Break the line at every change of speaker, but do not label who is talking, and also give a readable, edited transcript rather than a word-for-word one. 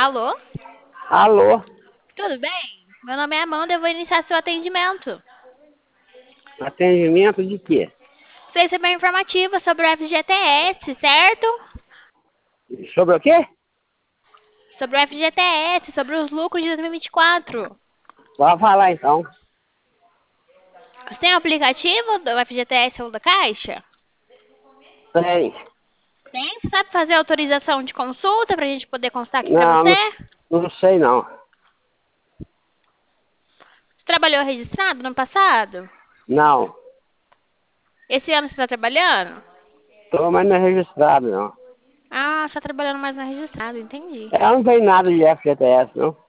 Alô?
Alô?
Tudo bem? Meu nome é Amanda, eu vou iniciar seu atendimento.
Atendimento de quê?
Você recebeu uma informativa sobre o FGTS, certo?
Sobre o quê?
Sobre o FGTS, sobre os lucros de 2024.
Pode falar então.
Você tem o aplicativo do FGTS ou da Caixa?
Tem.
Tem? Você sabe fazer autorização de consulta pra gente poder constar aqui pra
Não,
você?
não, não sei não.
Você trabalhou registrado no passado?
Não.
Esse ano você está trabalhando?
Tô, mas não é registrado não.
Ah, você tá trabalhando mais na registrada, entendi.
Ela não tem nada de FGTS não.